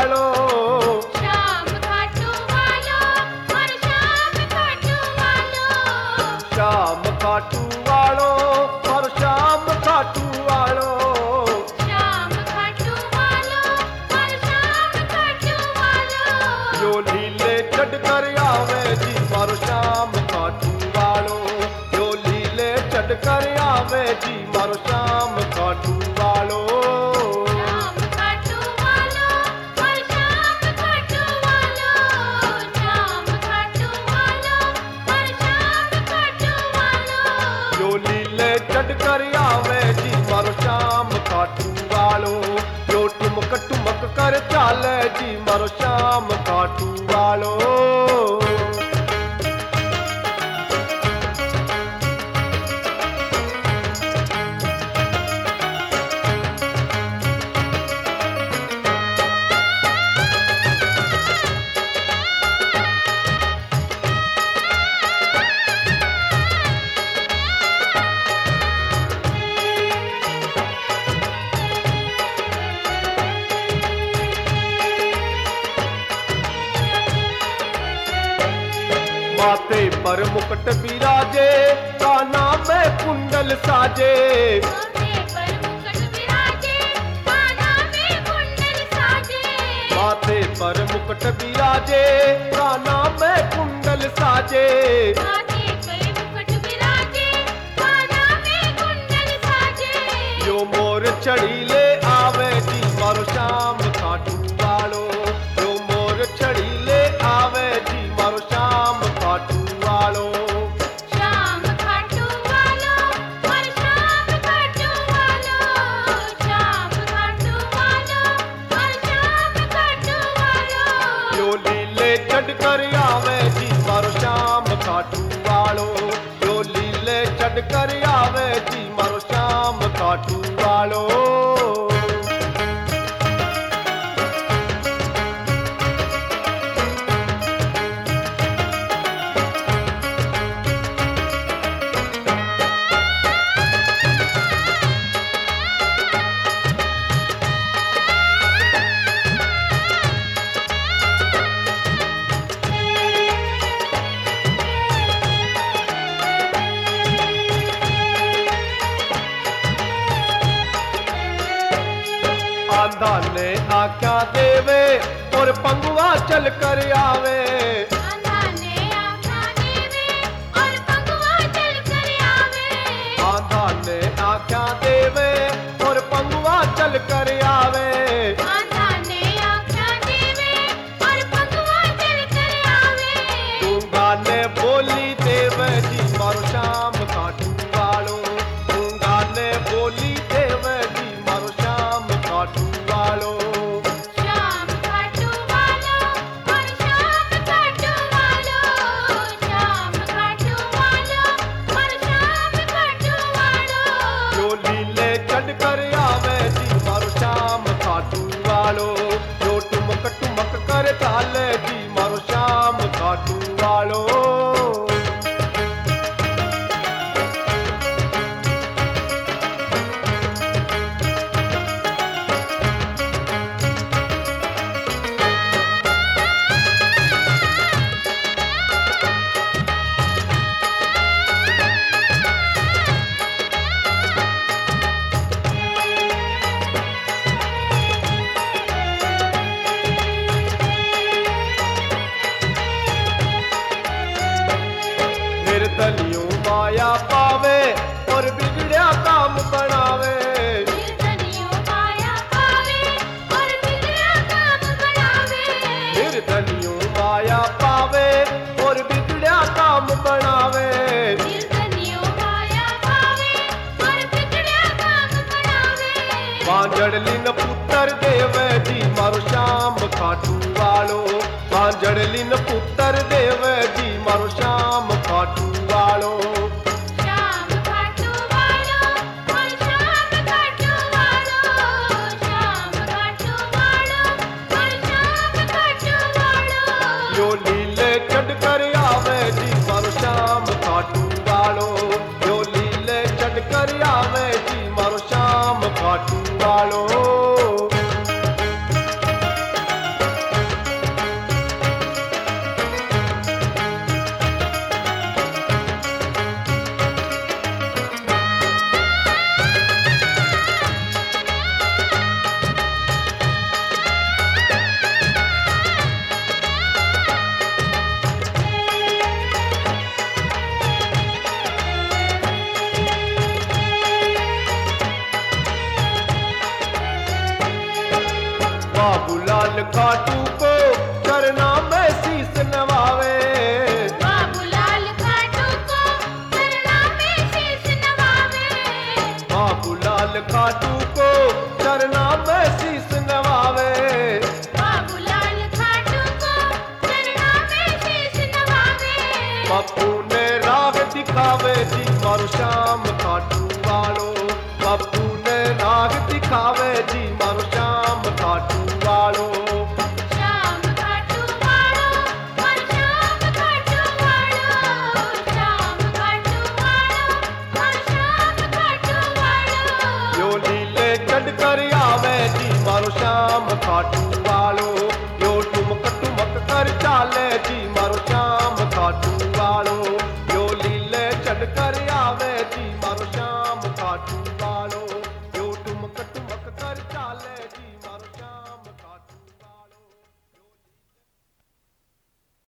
वालो। श्याम खाटू वालो और श्याम खाटू वालो। श्याम खाटू वालो और श्याम खाटू वालो। श्याम खाटू वालो और श्याम खाटू वालो। जो लीले चढ़ कर आवे जी मारो श्याम खाटू वालो। जो लीले चढ़ कर आवे जी मारो श्याम खाटू वालो। श्याम खाटू वालो और श्याम खाटू वालो। श्याम खाटू वालो और श्याम खाटू वालो। जो लीले चढ़ कर आवे जी मारो श्याम खाटू वालो। जो ठुमक कर चाले जी मारो श्याम खाटू वालो। माथे पर मुकुट बिराजे काना में कुंडल साजे। माथे पर मुकुट विराजे काना में कुंडल साजे। माथे पर मुकुट बिराजे काना में कुंडल साजे। माथे पर मुकुट विराजे काना में कुंडल साजे। जो मोर चढ़ी ले आवे जी मारो श्याम खाटू वालो। जो मोर चढ़ी ले आवे जी मारो श्याम खाटू वालो। श्याम खाटू वालो और श्याम खाटू वालो। श्याम खाटू वालो और श्याम खाटू वालो। जो लीले चढ़ कर आवे जी मारो श्याम खाटू वालो। जो लीले चढ़ कर आवे जी मारो श्याम खाटू वालो। आंधा ने आख्या देवे और पंगुआ चल कर आवे। आंधा ने आख्या देवे और पंगुआ चल कर आवे। आंधा ने आख्या देवे और पंगुआ चल कर आवे। आंधा ने आख्या देवे और पंगुआ चल कर आवे। गूंगा ने बोली देवे जी मारो श्याम खाटू वालो। गूंगा ने बोली देवे जी मारो श्याम खाटू वालो। श्याम खाटू वालो और श्याम खाटू वालो। श्याम खाटू वालो और श्याम खाटू वालो। जो लीले चढ़ कर आवे जी मारो श्याम खाटू वालो। जो ठुमक कर चाले जी मारो श्याम खाटू वालो। निर्दलियों माया पावे और बिगड़िया काम बनावे। निर्दलियों माया पावे और बिगड़ा काम बनावे। निर्दलियों माया पावे और बिगड़िया काम बनावे। निर्दलियों माया पावे और बिगड़ा काम बनावे। बांझड़लिन पुत्र देवे जी मारो श्याम खाटू वालो। बांझड़लिन पुत्र देवे जी मारो श्याम खाटू वालो। श्याम खाटू वालो और श्याम खाटू वालो। श्याम खाटू वालो और श्याम खाटू वालो। जो लीले चढ़ कर आवे जी मारो श्याम खाटू वालो। जो लीले चढ़ कर आवे जी मारो श्याम खाटू वालो। लाल खाटू को चरना में शीस नवावे। बाबूलाल खाटू को चरना में शीश नवावे। पप्पू ने राग दिखावे जी मारो श्याम खाटू वालो। पप्पू ने राग दिखावे जी मारो